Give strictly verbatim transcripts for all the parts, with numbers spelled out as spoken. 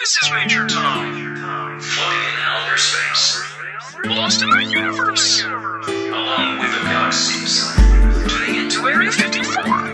This is Major Tom, floating in outer space, lost in our universe, along with the galaxies, tuning into Area fifty-four.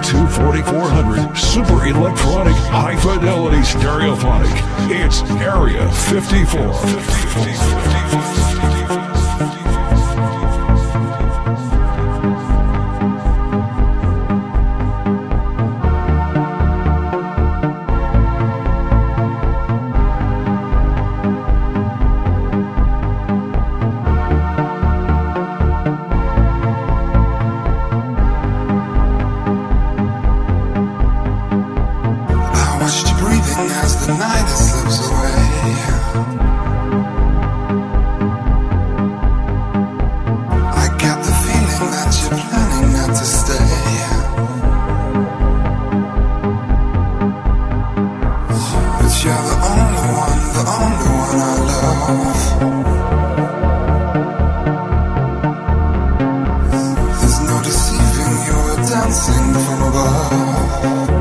forty-two forty-four hundred super electronic high fidelity stereophonic. It's Area fifty-four. As the night slips away, I got the feeling that you're planning not to stay. But you're the only one, the only one I love. There's no deceiving, you were dancing from above.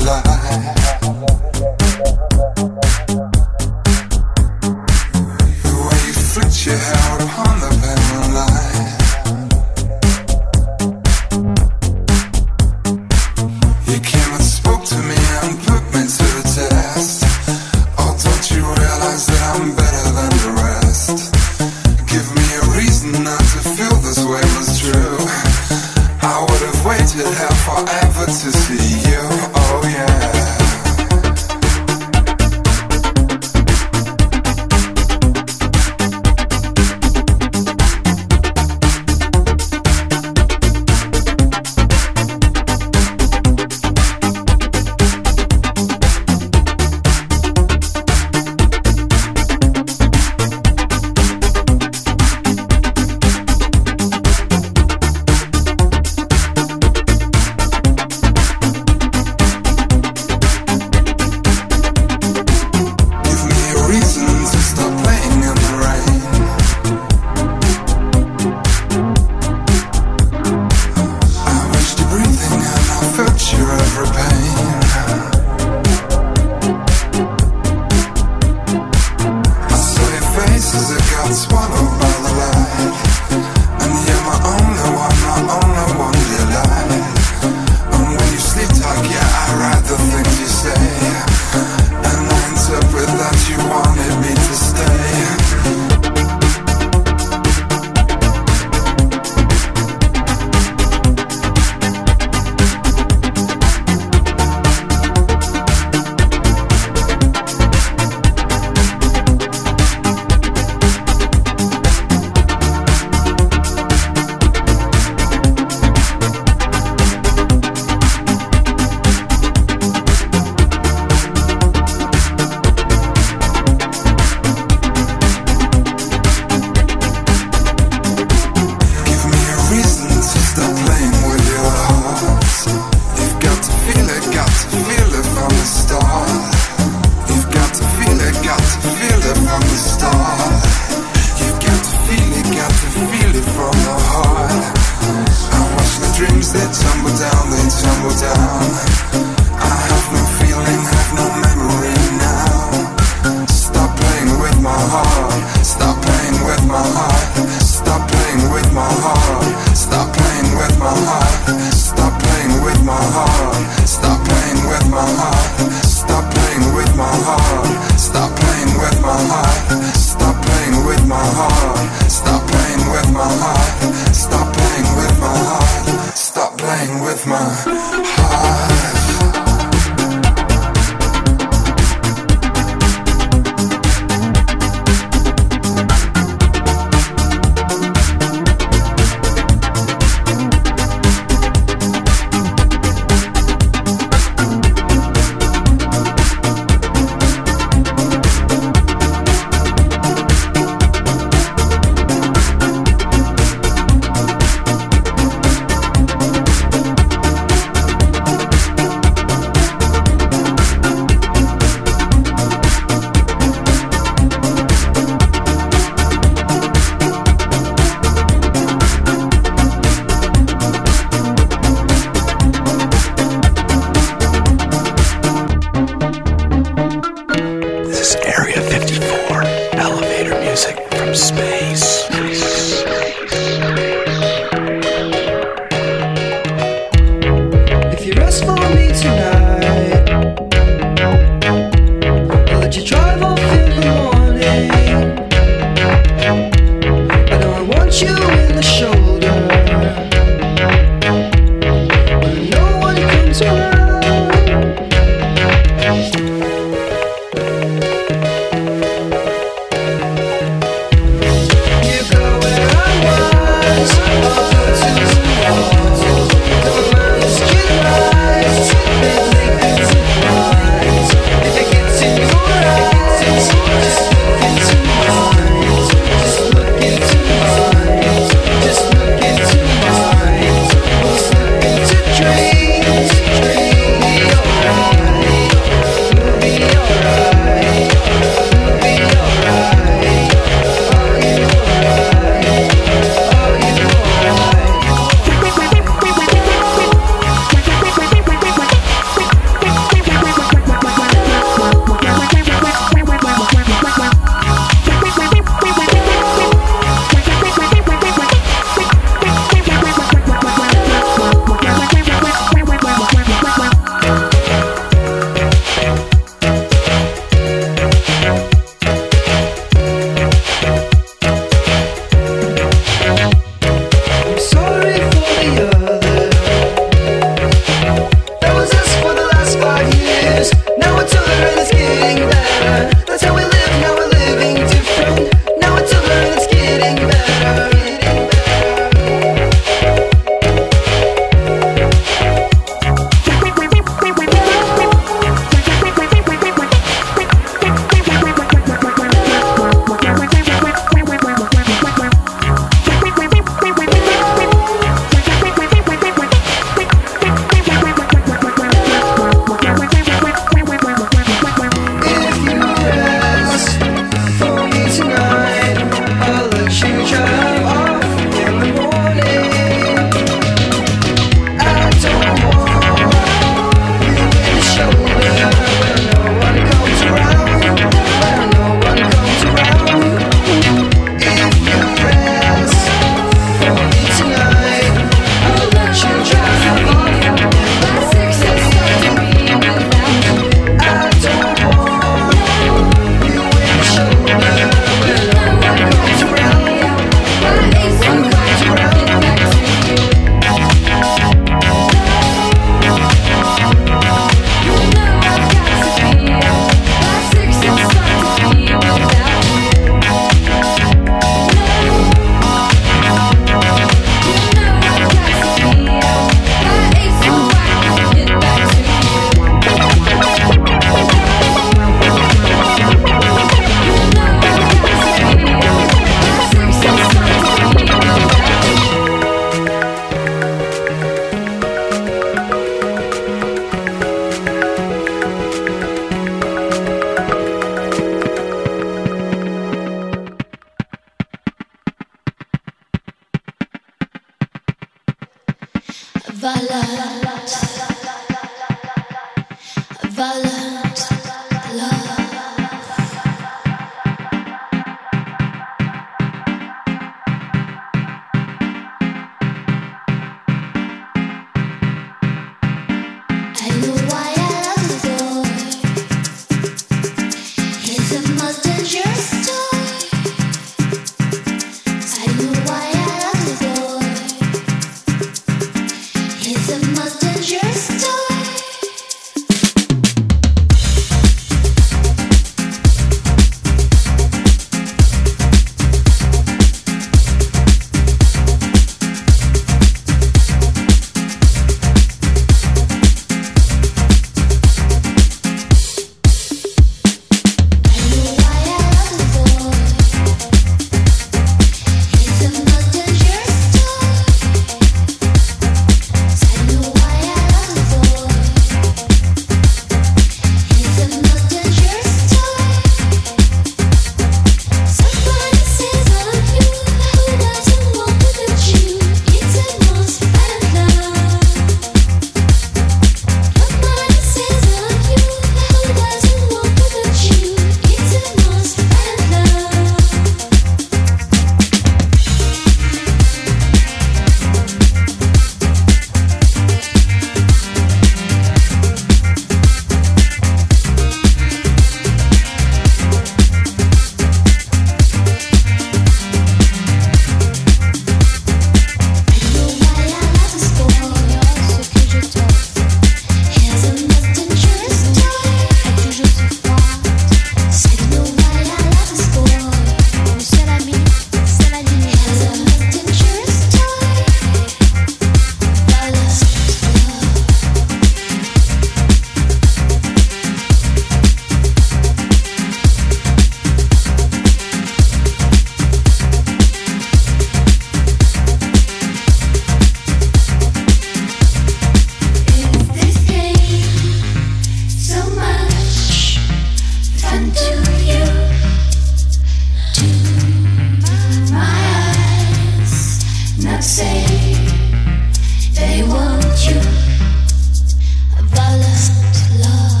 not say they want you. A violent love.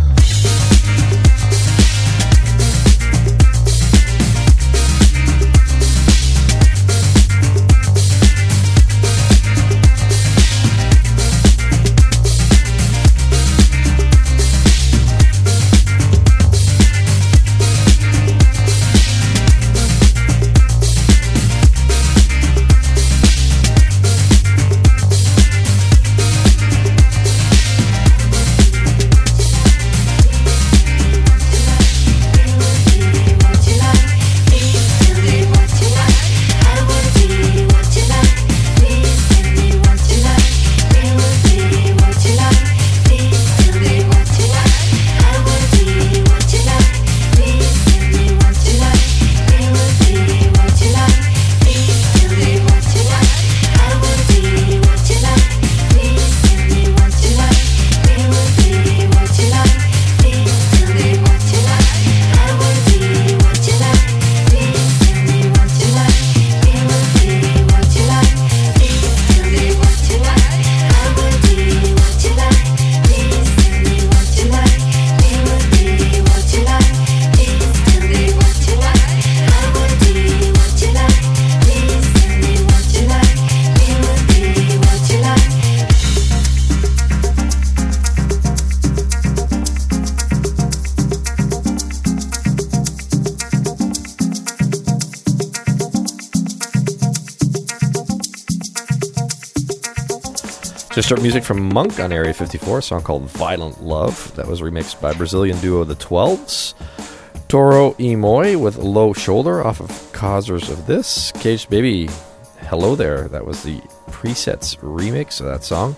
Just heard music from Monk on Area fifty-four, a song called Violent Love. That was remixed by Brazilian duo The Twelves. Toro y Moi with Low Shoulder off of Causers of This. Caged Baby, Hello There. That was the Presets remix of that song.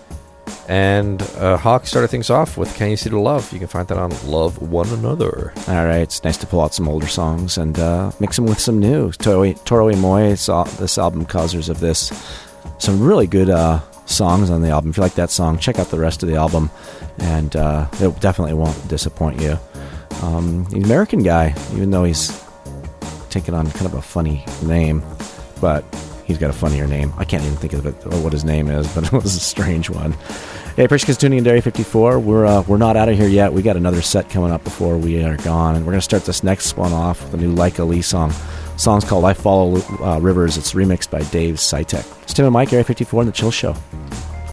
And uh, Hawk started things off with Can You See the Love? You can find that on Love One Another. All right, it's nice to pull out some older songs and uh, mix them with some new. Toro, Toro y Moi, saw this album, Causers of This. Some really good uh, songs on the album. If you like that song, check out the rest of the album, and uh, it definitely won't disappoint you. Um, he's an American guy, even though he's taken on kind of a funny name, but he's got a funnier name. I can't even think of it, or what his name is, but it was a strange one. Hey, appreciate you tuning in to Area fifty-four. We're uh, we're not out of here yet. We got another set coming up before we are gone, and we're going to start this next one off with a new Leica Lee song. The song's called I Follow uh, Rivers. It's remixed by Dave Sitek. It's Tim and Mike, Area fifty-four, and The Chill Show.